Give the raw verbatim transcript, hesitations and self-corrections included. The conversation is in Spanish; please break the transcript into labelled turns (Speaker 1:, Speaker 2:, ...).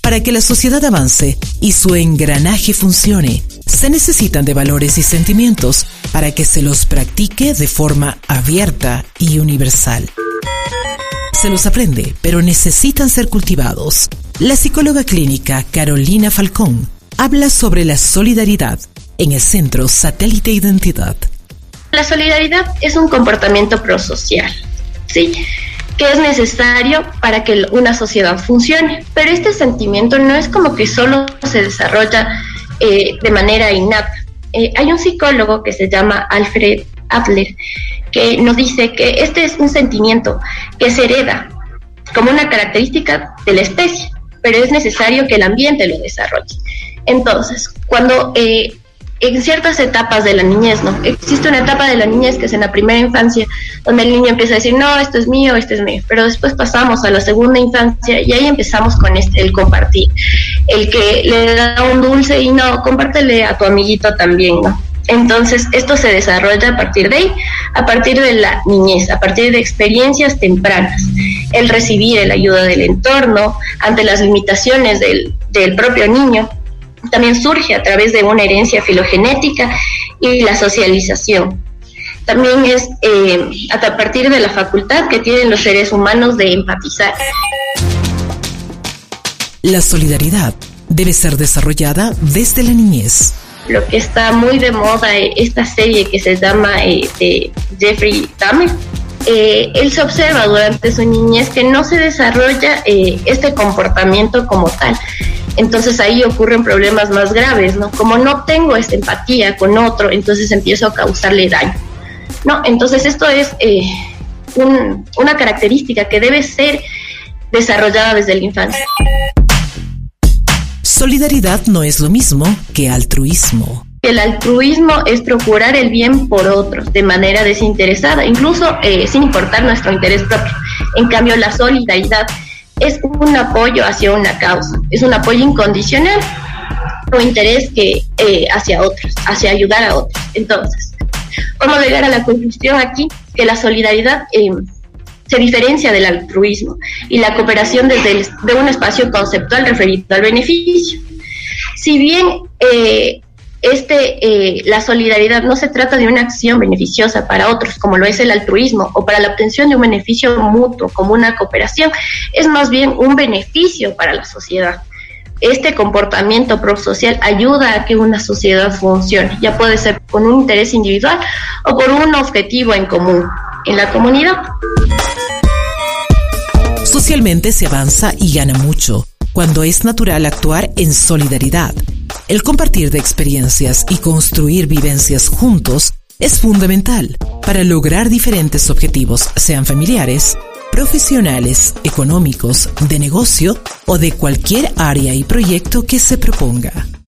Speaker 1: Para que la sociedad avance y su engranaje funcione, se necesitan de valores y sentimientos para que se los practique de forma abierta y universal. Se los aprende, pero necesitan ser cultivados. La psicóloga clínica Carolina Falcón habla sobre la solidaridad en el Centro Satélite Identidad.
Speaker 2: La solidaridad es un comportamiento prosocial, ¿sí?, que es necesario para que una sociedad funcione. Pero este sentimiento no es como que solo se desarrolla eh, de manera innata. Eh, hay un psicólogo que se llama Alfred Adler que nos dice que este es un sentimiento que se hereda como una característica de la especie, pero es necesario que el ambiente lo desarrolle. Entonces, cuando eh, en ciertas etapas de la niñez, ¿no? Existe una etapa de la niñez que es en la primera infancia, donde el niño empieza a decir, no, esto es mío, esto es mío, pero después pasamos a la segunda infancia y ahí empezamos con este, el compartir, el que le da un dulce y no, compártele a tu amiguito también, ¿no? Entonces, esto se desarrolla a partir de ahí, a partir de la niñez, a partir de experiencias tempranas, el recibir la ayuda del entorno ante las limitaciones del, del propio niño. También surge a través de una herencia filogenética y la socialización. También es eh, a partir de la facultad que tienen los seres humanos de empatizar.
Speaker 1: La solidaridad debe ser desarrollada desde la niñez.
Speaker 2: Lo que está muy de moda, eh, esta serie que se llama eh, de Jeffrey Dahmer, eh, él se observa durante su niñez que no se desarrolla eh, este comportamiento como tal. Entonces ahí ocurren problemas más graves, ¿no? Como no tengo esta empatía con otro, entonces empiezo a causarle daño, ¿no? Entonces esto es eh, un, una característica que debe ser desarrollada desde la infancia.
Speaker 1: Solidaridad no es lo mismo que altruismo.
Speaker 2: El altruismo es procurar el bien por otros de manera desinteresada, incluso eh, sin importar nuestro interés propio. En cambio, la solidaridad es un apoyo hacia una causa, es un apoyo incondicional o interés que eh, hacia otros, hacia ayudar a otros. Entonces, vamos a llegar a la conclusión aquí que la solidaridad eh, se diferencia del altruismo y la cooperación desde el, de un espacio conceptual referido al beneficio. Si bien eh, este, eh, la solidaridad no se trata de una acción beneficiosa para otros, como lo es el altruismo, o para la obtención de un beneficio mutuo, como una cooperación, es más bien un beneficio para la sociedad. Este comportamiento prosocial ayuda a que una sociedad funcione, ya puede ser con un interés individual o por un objetivo en común en la comunidad.
Speaker 1: Socialmente se avanza y gana mucho cuando es natural actuar en solidaridad. El compartir de experiencias y construir vivencias juntos es fundamental para lograr diferentes objetivos, sean familiares, profesionales, económicos, de negocio o de cualquier área y proyecto que se proponga.